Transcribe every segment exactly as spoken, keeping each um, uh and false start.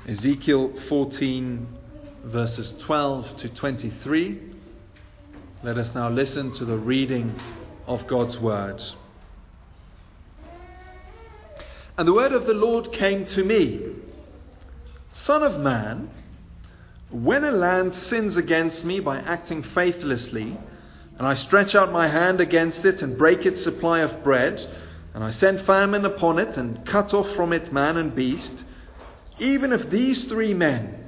Ezekiel fourteen, verses twelve to twenty-three. Let us now listen to the reading of God's word. And the word of the Lord came to me, Son of man, when a land sins against me by acting faithlessly, and I stretch out my hand against it and break its supply of bread, and I send famine upon it and cut off from it man and beast, even if these three men,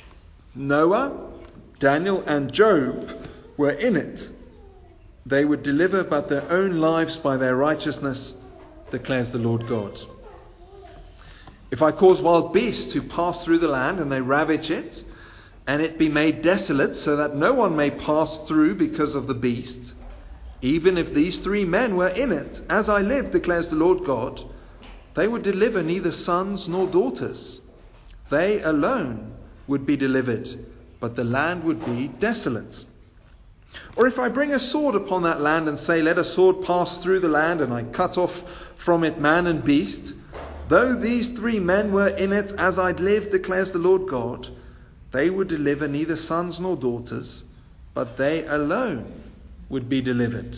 Noah, Daniel, and Job, were in it, they would deliver but their own lives by their righteousness, declares the Lord God. If I cause wild beasts to pass through the land, and they ravage it, and it be made desolate, so that no one may pass through because of the beast, even if these three men were in it, as I live, declares the Lord God, they would deliver neither sons nor daughters. They alone would be delivered, but the land would be desolate. Or if I bring a sword upon that land and say, let a sword pass through the land, and I cut off from it man and beast, though these three men were in it, as I live, declares the Lord God, they would deliver neither sons nor daughters, but they alone would be delivered.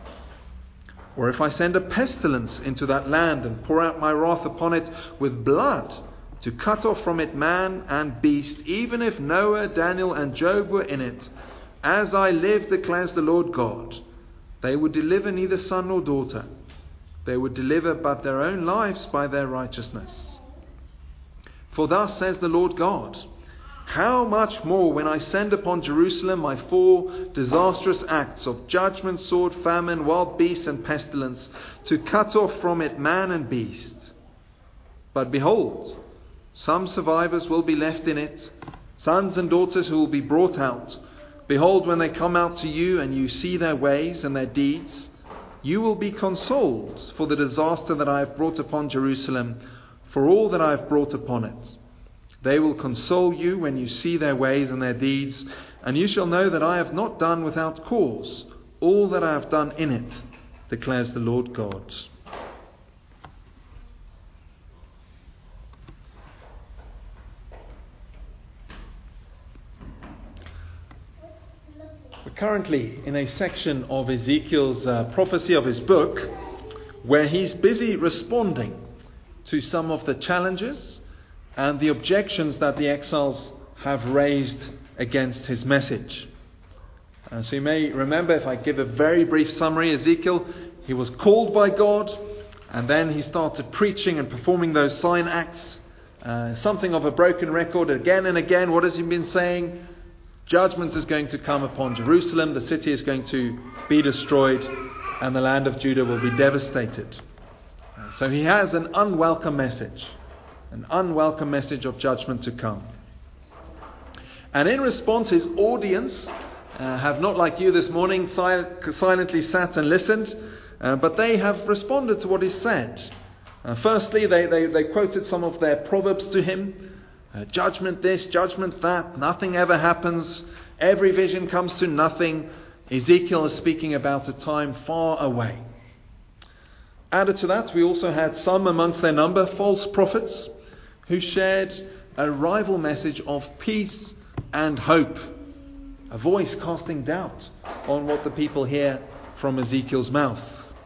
Or if I send a pestilence into that land and pour out my wrath upon it with blood, to cut off from it man and beast, even if Noah, Daniel, and Job were in it, as I live, declares the Lord God, they would deliver neither son nor daughter. They would deliver but their own lives by their righteousness. For thus says the Lord God, how much more when I send upon Jerusalem my four disastrous acts of judgment, sword, famine, wild beasts, and pestilence, to cut off from it man and beast. But behold, some survivors will be left in it, sons and daughters who will be brought out. Behold, when they come out to you and you see their ways and their deeds, you will be consoled for the disaster that I have brought upon Jerusalem, for all that I have brought upon it. They will console you when you see their ways and their deeds, and you shall know that I have not done without cause all that I have done in it, declares the Lord God. We're currently in a section of Ezekiel's uh, prophecy of his book where he's busy responding to some of the challenges and the objections that the exiles have raised against his message. Uh, so you may remember, if I give a very brief summary, Ezekiel, he was called by God, and then he started preaching and performing those sign acts. Uh, something of a broken record again and again. What has he been saying? Judgment is going to come upon Jerusalem, the city is going to be destroyed, and the land of Judah will be devastated. Uh, so he has an unwelcome message. An unwelcome message of judgment to come. And in response, his audience uh, have not, like you this morning, sil- silently sat and listened, uh, but they have responded to what he said. Uh, firstly, they, they, they quoted some of their proverbs to him. Uh, judgment this, judgment that, nothing ever happens, every vision comes to nothing. Ezekiel is speaking about a time far away. Added to that, we also had some amongst their number, false prophets, who shared a rival message of peace and hope, a voice casting doubt on what the people hear from Ezekiel's mouth.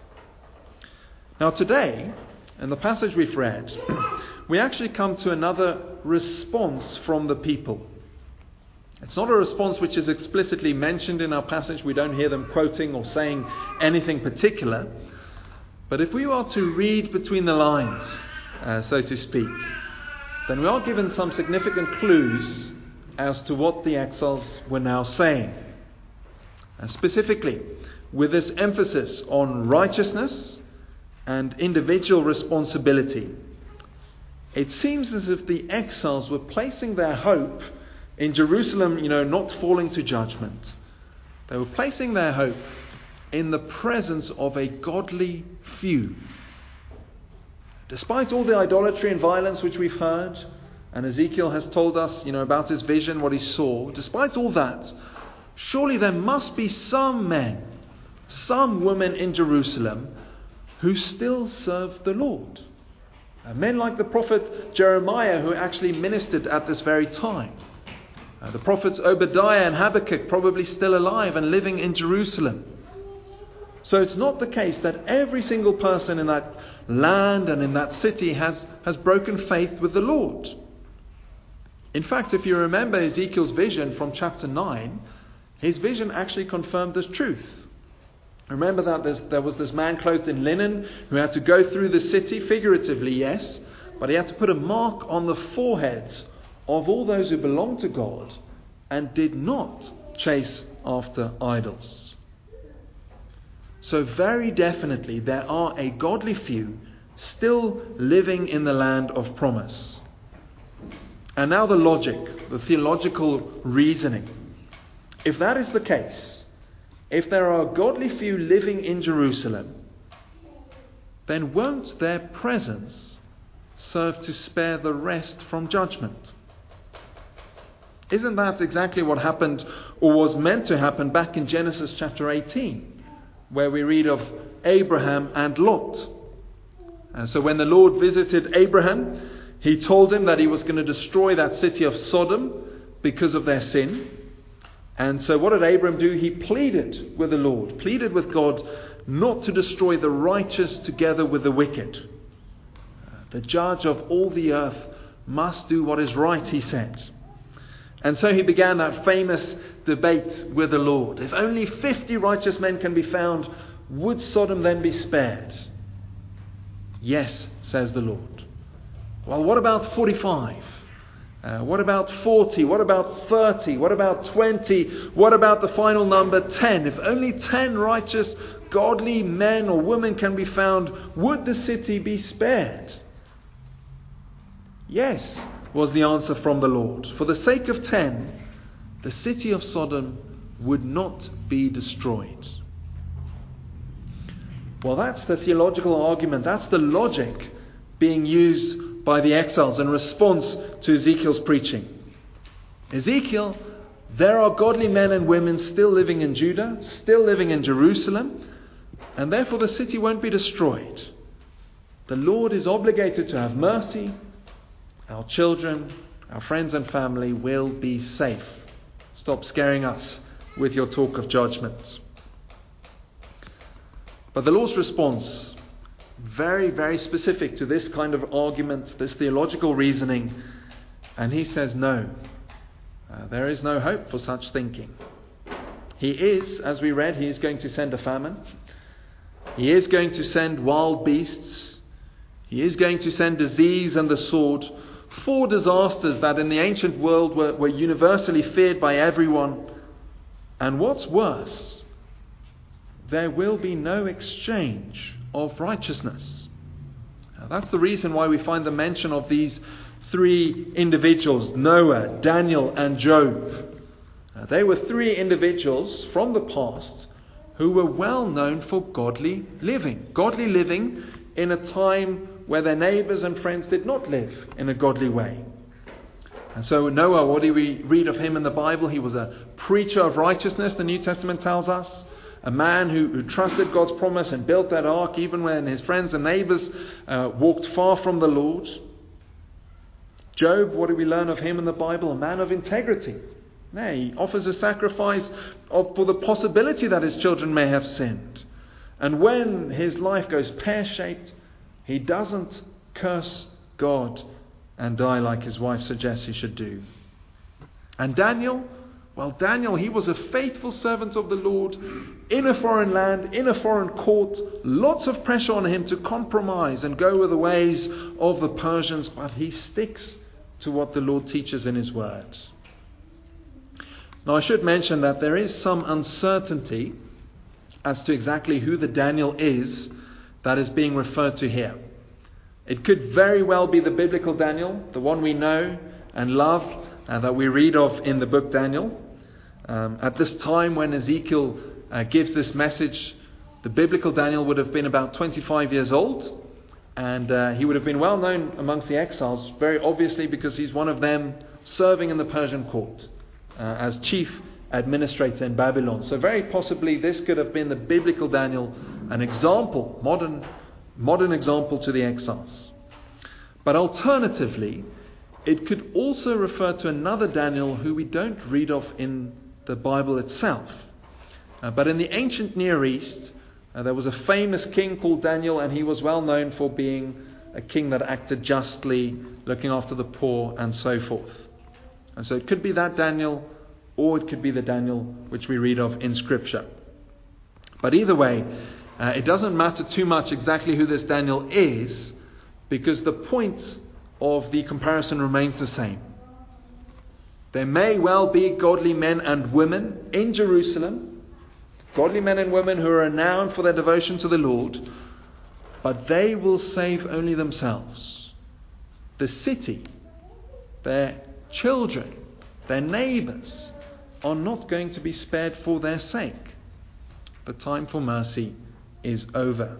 Now today, in the passage we've read, we actually come to another response from the people. It's not a response which is explicitly mentioned in our passage. We don't hear them quoting or saying anything particular. But if we are to read between the lines, uh, so to speak, then we are given some significant clues as to what the exiles were now saying. And specifically, with this emphasis on righteousness and individual responsibility, it seems as if the exiles were placing their hope in Jerusalem, you know, not falling to judgment. They were placing their hope in the presence of a godly few. Despite all the idolatry and violence which we've heard, and Ezekiel has told us, you know, about his vision, what he saw, despite all that, surely there must be some men, some women in Jerusalem who still serve the Lord. Uh, men like the prophet Jeremiah, who actually ministered at this very time. Uh, the prophets Obadiah and Habakkuk, probably still alive and living in Jerusalem. So it's not the case that every single person in that land and in that city has, has broken faith with the Lord. In fact, if you remember Ezekiel's vision from chapter nine, his vision actually confirmed this truth. Remember that there was this man clothed in linen who had to go through the city, figuratively, yes, but he had to put a mark on the foreheads of all those who belonged to God and did not chase after idols. So very definitely there are a godly few still living in the land of promise. And now the logic, the theological reasoning. If that is the case, if there are a godly few living in Jerusalem, then won't their presence serve to spare the rest from judgment? Isn't that exactly what happened or was meant to happen back in Genesis chapter eighteen, where we read of Abraham and Lot? And so when the Lord visited Abraham, he told him that he was going to destroy that city of Sodom because of their sin. And so what did Abram do? He pleaded with the Lord, pleaded with God not to destroy the righteous together with the wicked. The judge of all the earth must do what is right, he said. And so he began that famous debate with the Lord. If only fifty righteous men can be found, would Sodom then be spared? Yes, says the Lord. Well, what about forty-five? Uh, what about forty? What about thirty? What about twenty? What about the final number ten? If only ten righteous, godly men or women can be found, would the city be spared? Yes, was the answer from the Lord. For the sake of ten, the city of Sodom would not be destroyed. Well, that's the theological argument. That's the logic being used by the exiles in response to Ezekiel's preaching. Ezekiel, there are godly men and women still living in Judah, still living in Jerusalem, and therefore the city won't be destroyed. The Lord is obligated to have mercy. Our children, our friends and family will be safe. Stop scaring us with your talk of judgments. But the Lord's response, very, very specific to this kind of argument, this theological reasoning. And he says, no, uh, there is no hope for such thinking. He is, as we read, he is going to send a famine. He is going to send wild beasts. He is going to send disease and the sword. Four disasters that in the ancient world were, were universally feared by everyone. And what's worse, there will be no exchange of righteousness. Now, that's the reason why we find the mention of these three individuals, Noah, Daniel and Job. Now, they were three individuals from the past who were well known for godly living. Godly living in a time where their neighbours and friends did not live in a godly way. And so Noah, what do we read of him in the Bible? He was a preacher of righteousness, the New Testament tells us. A man who, who trusted God's promise and built that ark even when his friends and neighbours uh, walked far from the Lord. Job, what do we learn of him in the Bible? A man of integrity. Nay, he offers a sacrifice of, for the possibility that his children may have sinned. And when his life goes pear-shaped, he doesn't curse God and die like his wife suggests he should do. And Daniel? Well, Daniel, he was a faithful servant of the Lord in a foreign land, in a foreign court. Lots of pressure on him to compromise and go with the ways of the Persians, but he sticks to what the Lord teaches in his word. Now, I should mention that there is some uncertainty as to exactly who the Daniel is that is being referred to here. It could very well be the biblical Daniel, the one we know and love, and that we read of in the book Daniel. Um, at this time when Ezekiel uh, gives this message, the biblical Daniel would have been about twenty-five years old, and uh, he would have been well known amongst the exiles, very obviously because he's one of them serving in the Persian court uh, as chief administrator in Babylon. So very possibly this could have been the biblical Daniel, an example, modern, modern example to the exiles. But alternatively, it could also refer to another Daniel who we don't read of in the Bible itself. Uh, but in the ancient Near East, uh, there was a famous king called Daniel, and he was well known for being a king that acted justly, looking after the poor, and so forth. And so it could be that Daniel, or it could be the Daniel which we read of in Scripture. But either way, uh, it doesn't matter too much exactly who this Daniel is, because the point of the comparison remains the same. There may well be godly men and women in Jerusalem, godly men and women who are renowned for their devotion to the Lord, but they will save only themselves. The city, their children, their neighbours are not going to be spared for their sake. The time for mercy is over.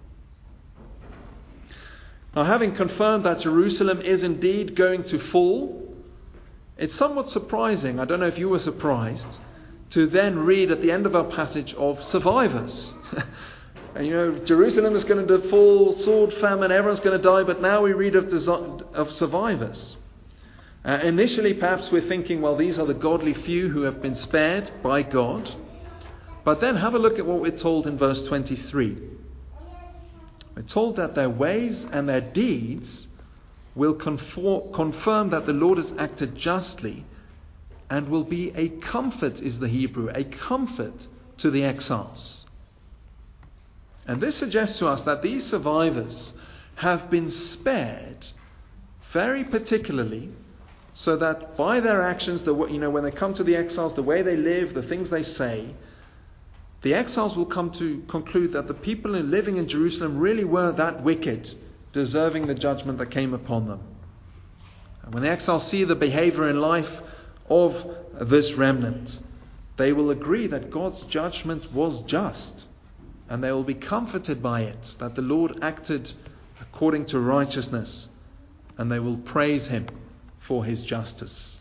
Now, having confirmed that Jerusalem is indeed going to fall, it's somewhat surprising, I don't know if you were surprised, to then read at the end of our passage of survivors. And you know, Jerusalem is going to fall, sword, famine, everyone's going to die, but now we read of, desi- of survivors. Uh, initially, perhaps we're thinking, well, these are the godly few who have been spared by God. But then have a look at what we're told in verse twenty-three. We're told that their ways and their deeds will conform, confirm that the Lord has acted justly, and will be a comfort, is the Hebrew, a comfort to the exiles. And this suggests to us that these survivors have been spared very particularly, so that by their actions, the you know, when they come to the exiles, the way they live, the things they say, the exiles will come to conclude that the people living in Jerusalem really were that wicked, deserving the judgment that came upon them. And when the exiles see the behavior in life of this remnant, they will agree that God's judgment was just, and they will be comforted by it, that the Lord acted according to righteousness, and they will praise Him for His justice.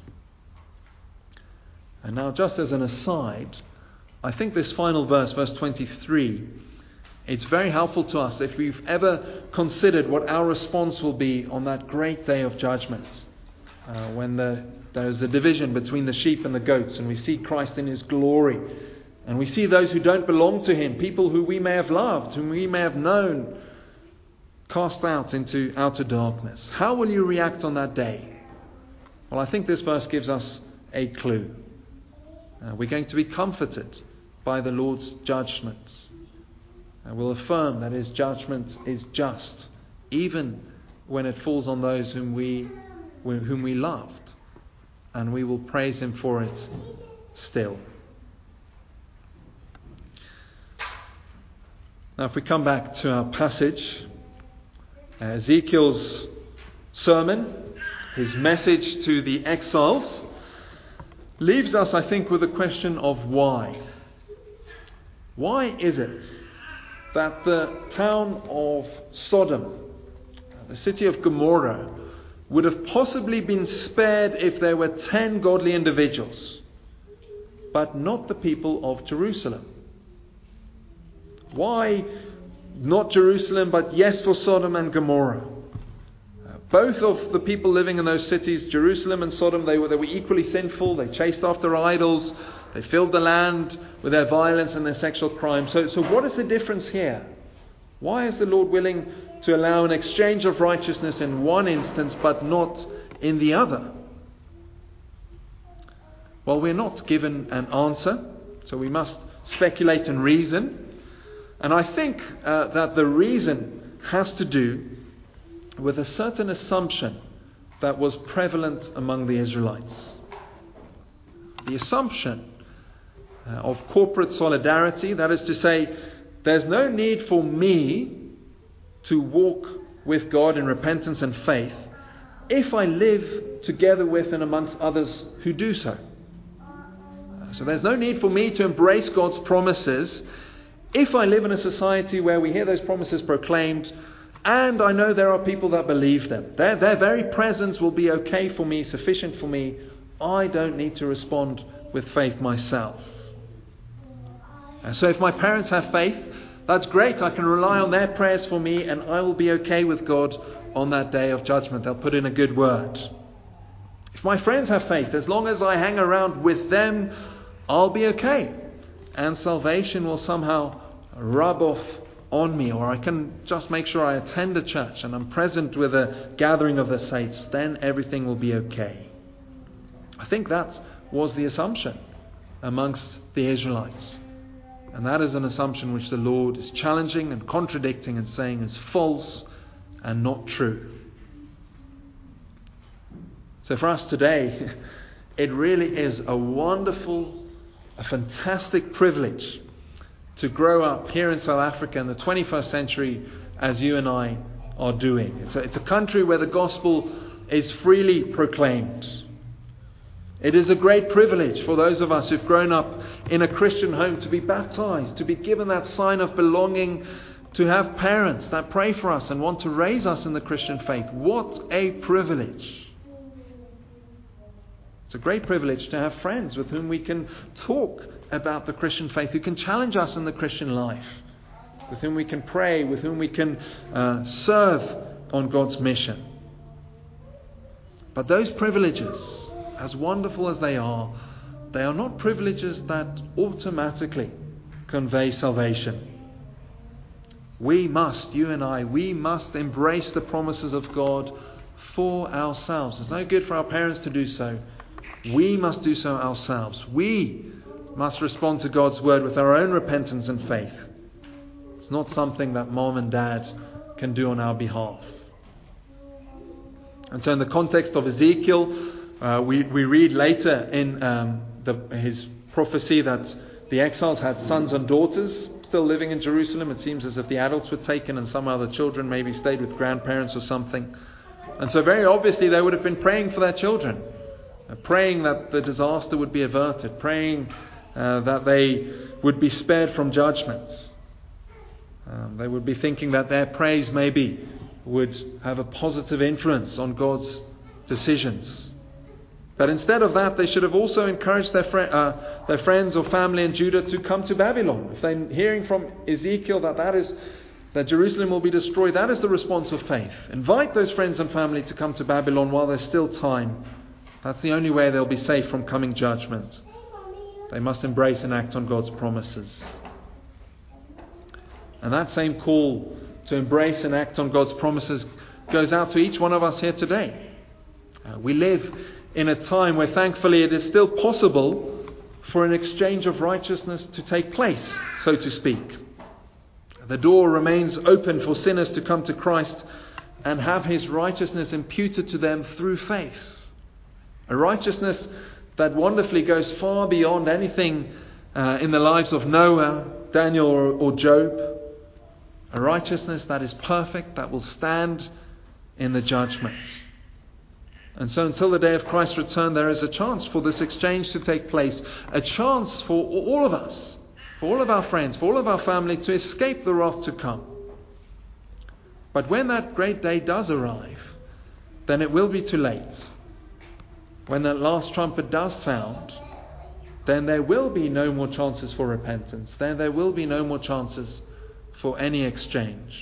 And now, just as an aside, I think this final verse, verse twenty-three, it's very helpful to us if we've ever considered what our response will be on that great day of judgment, uh, when the, there's a division between the sheep and the goats, and we see Christ in His glory, and we see those who don't belong to Him, people who we may have loved, whom we may have known, cast out into outer darkness. How will you react on that day? Well, I think this verse gives us a clue. Uh, we're going to be comforted by the Lord's judgments. And we'll affirm that His judgment is just, even when it falls on those whom we whom we loved. And we will praise Him for it still. Now, if we come back to our passage, uh, Ezekiel's sermon, his message to the exiles, leaves us, I think, with the question of why. Why is it that the town of Sodom, the city of Gomorrah, would have possibly been spared if there were ten godly individuals, but not the people of Jerusalem? Why not Jerusalem, but yes for Sodom and Gomorrah? Both of the people living in those cities, Jerusalem and Sodom, they were, they were equally sinful. They chased after idols. They filled the land with their violence and their sexual crime. So, so what is the difference here? Why is the Lord willing to allow an exchange of righteousness in one instance, but not in the other? Well, we're not given an answer, so we must speculate and reason. And I think uh, that the reason has to do with a certain assumption that was prevalent among the Israelites. The assumption uh, of corporate solidarity, that is to say, there's no need for me to walk with God in repentance and faith if I live together with and amongst others who do so. So there's no need for me to embrace God's promises if I live in a society where we hear those promises proclaimed, and I know there are people that believe them. Their, their very presence will be okay for me, sufficient for me. I don't need to respond with faith myself. And so if my parents have faith, that's great. I can rely on their prayers for me, and I will be okay with God on that day of judgment. They'll put in a good word. If my friends have faith, as long as I hang around with them, I'll be okay. And salvation will somehow rub off on me, or I can just make sure I attend a church and I'm present with a gathering of the saints, then everything will be okay. I think that was the assumption amongst the Israelites. And that is an assumption which the Lord is challenging and contradicting and saying is false and not true. So for us today, it really is a wonderful, a fantastic privilege to grow up here in South Africa in the twenty-first century as you and I are doing. It's a, it's a country where the gospel is freely proclaimed. It is a great privilege for those of us who've grown up in a Christian home to be baptized, to be given that sign of belonging, to have parents that pray for us and want to raise us in the Christian faith. What a privilege. It's a great privilege to have friends with whom we can talk about the Christian faith, who can challenge us in the Christian life, with whom we can pray, with whom we can uh, serve on God's mission. But those privileges, as wonderful as they are, they are not privileges that automatically convey salvation. We must, you and I, we must embrace the promises of God for ourselves. It's no good for our parents to do so. We must do so ourselves. We must respond to God's word with our own repentance and faith. It's not something that mom and dad can do on our behalf. And so in the context of Ezekiel, uh, we, we read later in um, the, his prophecy that the exiles had sons and daughters still living in Jerusalem. It seems as if the adults were taken and some other children maybe stayed with grandparents or something. And so very obviously they would have been praying for their children. Praying that the disaster would be averted, praying uh, that they would be spared from judgment. Um, they would be thinking that their praise maybe would have a positive influence on God's decisions. But instead of that, they should have also encouraged their, fr- uh, their friends or family in Judah to come to Babylon. If they're hearing from Ezekiel that that is that Jerusalem will be destroyed, that is the response of faith. Invite those friends and family to come to Babylon while there's still time. That's the only way they'll be safe from coming judgment. They must embrace and act on God's promises. And that same call to embrace and act on God's promises goes out to each one of us here today. Uh, we live in a time where thankfully it is still possible for an exchange of righteousness to take place, so to speak. The door remains open for sinners to come to Christ and have His righteousness imputed to them through faith. A righteousness that wonderfully goes far beyond anything uh, in the lives of Noah, Daniel or, or Job. A righteousness that is perfect, that will stand in the judgment. And so until the day of Christ's return, there is a chance for this exchange to take place. A chance for all of us, for all of our friends, for all of our family to escape the wrath to come. But when that great day does arrive, then it will be too late. When that last trumpet does sound, then there will be no more chances for repentance. Then there will be no more chances for any exchange.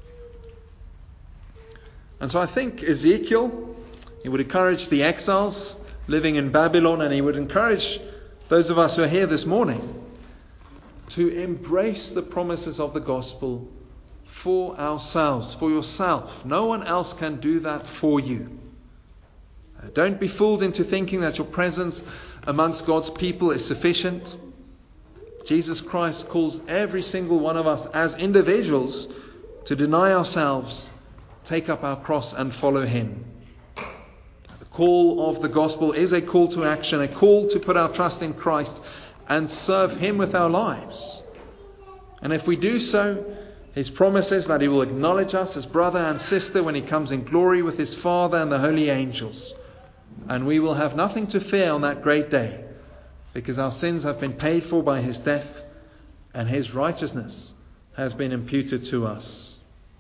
And so I think Ezekiel, he would encourage the exiles living in Babylon, and he would encourage those of us who are here this morning to embrace the promises of the gospel for ourselves, for yourself. No one else can do that for you. Don't be fooled into thinking that your presence amongst God's people is sufficient. Jesus Christ calls every single one of us as individuals to deny ourselves, take up our cross and follow Him. The call of the gospel is a call to action, a call to put our trust in Christ and serve Him with our lives. And if we do so, His promise is that He will acknowledge us as brother and sister when He comes in glory with His Father and the holy angels. And we will have nothing to fear on that great day, because our sins have been paid for by His death and His righteousness has been imputed to us.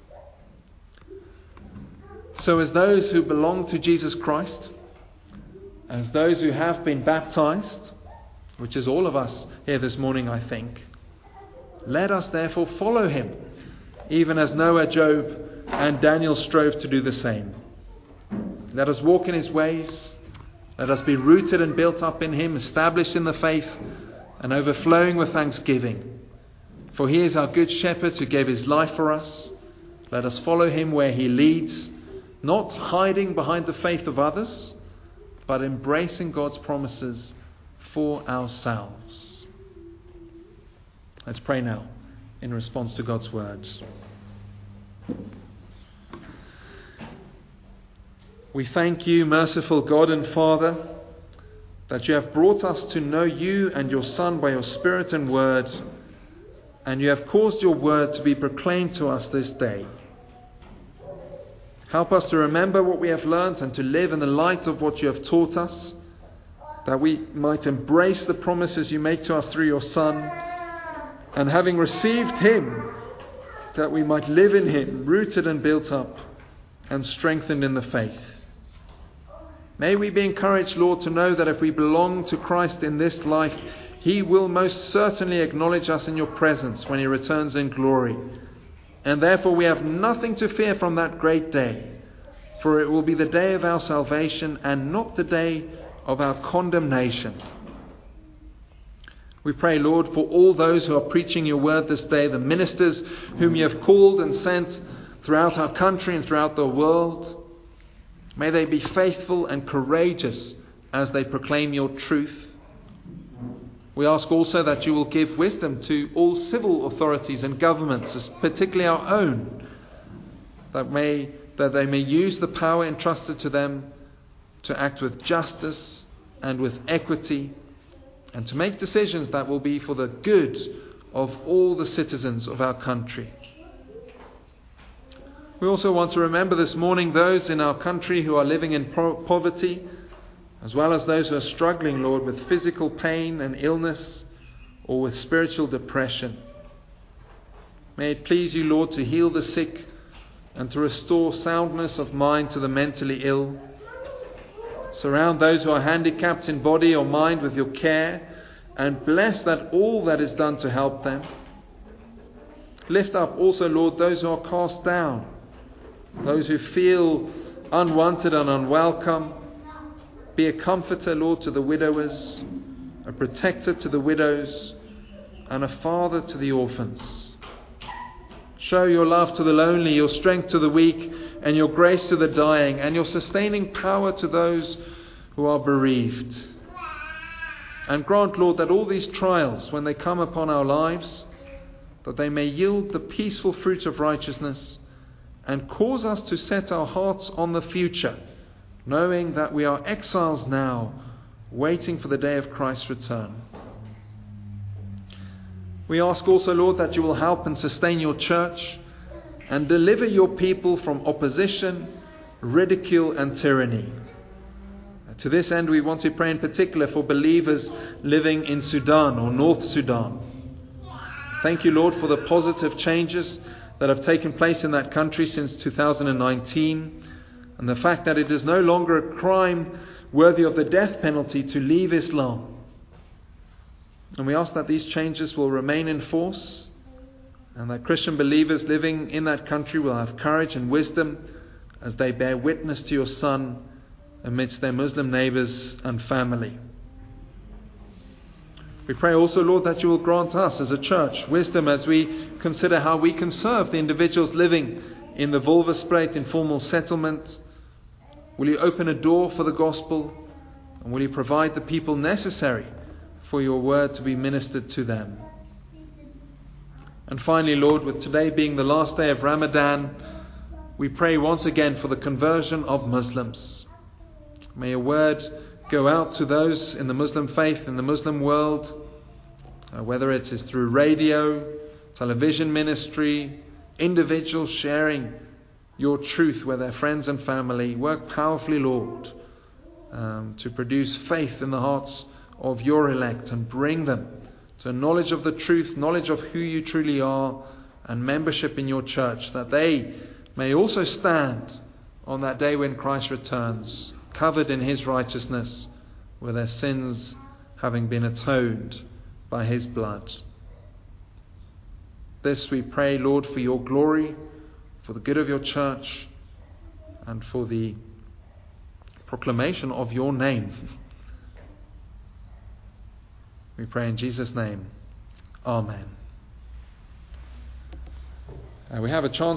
So as those who belong to Jesus Christ, as those who have been baptized, which is all of us here this morning, I think, let us therefore follow Him, even as Noah, Job and Daniel strove to do the same. Let us walk in his ways. Let us be rooted and built up in him, established in the faith, and overflowing with thanksgiving. For he is our good shepherd who gave his life for us. Let us follow him where he leads, not hiding behind the faith of others, but embracing God's promises for ourselves. Let's pray now in response to God's words. We thank you, merciful God and Father, that you have brought us to know you and your Son by your Spirit and word, and you have caused your word to be proclaimed to us this day. Help us to remember what we have learnt and to live in the light of what you have taught us, that we might embrace the promises you make to us through your Son, and having received him, that we might live in him, rooted and built up and strengthened in the faith. May we be encouraged, Lord, to know that if we belong to Christ in this life, he will most certainly acknowledge us in your presence when he returns in glory. And therefore we have nothing to fear from that great day, for it will be the day of our salvation and not the day of our condemnation. We pray, Lord, for all those who are preaching your word this day, the ministers whom you have called and sent throughout our country and throughout the world. May they be faithful and courageous as they proclaim your truth. We ask also that you will give wisdom to all civil authorities and governments, particularly our own, that may that they may use the power entrusted to them to act with justice and with equity, and to make decisions that will be for the good of all the citizens of our country. We also want to remember this morning those in our country who are living in po- poverty, as well as those who are struggling, Lord, with physical pain and illness or with spiritual depression. May it please you, Lord, to heal the sick and to restore soundness of mind to the mentally ill. Surround those who are handicapped in body or mind with your care, and bless that all that is done to help them. Lift up also, Lord, those who are cast down, those who feel unwanted and unwelcome. Be a comforter, Lord, to the widowers, a protector to the widows, and a father to the orphans. Show your love to the lonely, your strength to the weak, and your grace to the dying, and your sustaining power to those who are bereaved. And grant, Lord, that all these trials, when they come upon our lives, that they may yield the peaceful fruit of righteousness, and cause us to set our hearts on the future, knowing that we are exiles now, waiting for the day of Christ's return. We ask also, Lord, that you will help and sustain your church and deliver your people from opposition, ridicule and tyranny. To this end, we want to pray in particular for believers living in Sudan or North Sudan. Thank you, Lord, for the positive changes that have taken place in that country since two thousand nineteen, and the fact that it is no longer a crime worthy of the death penalty to leave Islam. And we ask that these changes will remain in force, and that Christian believers living in that country will have courage and wisdom as they bear witness to your Son amidst their Muslim neighbours and family. We pray also, Lord, that you will grant us as a church wisdom as we consider how we can serve the individuals living in the Volvespreit informal settlement. Will you open a door for the gospel, and will you provide the people necessary for your word to be ministered to them? And finally, Lord, with today being the last day of Ramadan, we pray once again for the conversion of Muslims. May your word go out to those in the Muslim faith, in the Muslim world, uh, whether it is through radio, television ministry, individuals sharing your truth with their friends and family. Work powerfully, Lord, um, to produce faith in the hearts of your elect and bring them to knowledge of the truth, knowledge of who you truly are, and membership in your church, that they may also stand on that day when Christ returns, covered in his righteousness, with their sins having been atoned by his blood. This we pray, Lord, for your glory, for the good of your church, and for the proclamation of your name. We pray in Jesus' name. Amen. Uh, we have a chance